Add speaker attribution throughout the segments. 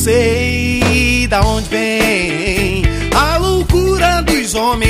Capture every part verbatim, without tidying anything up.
Speaker 1: sei da onde vem a loucura dos homens,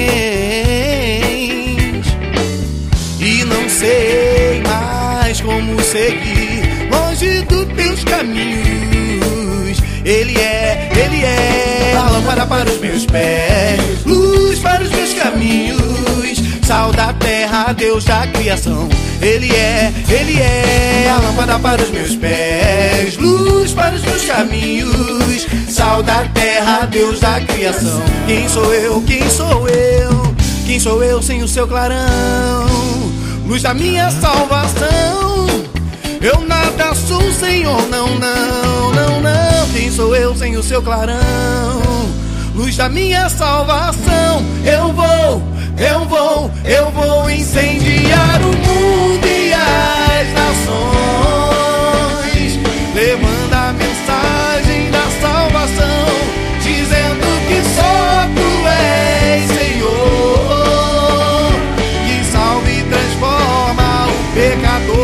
Speaker 1: e não sei mais como seguir longe dos teus caminhos. Ele é, Ele é a lâmpada para os meus pés, luz para os meus caminhos, sal da terra, Deus da criação. Ele é, Ele é a lâmpada para os meus pés, luz para os meus caminhos, sal da terra, Deus da criação. Quem sou eu, quem sou eu, quem sou eu sem o seu clarão, luz da minha salvação. Eu nada sou, Senhor, não, não, não, não. Quem sou eu sem o seu clarão, luz da minha salvação. Eu vou, eu vou, eu vou incendiar o mundo.